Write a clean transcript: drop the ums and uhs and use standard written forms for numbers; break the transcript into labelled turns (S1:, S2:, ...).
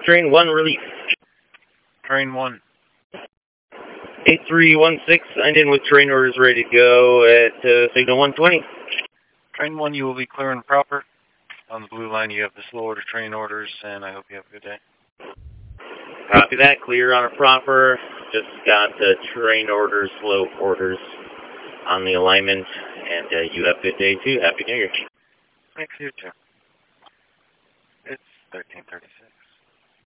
S1: Train 1 release.
S2: Train 1.
S1: 8316, signed in with train orders ready to go at signal 120.
S2: Train 1, you will be clear and proper. On the blue line, you have the slow order train orders, and I hope you have a good day.
S1: Copy that. Clear on a proper. Just got train orders, slow orders on the alignment, and you have a good day too. Happy New Year.
S2: Thanks, you too. It's 1336.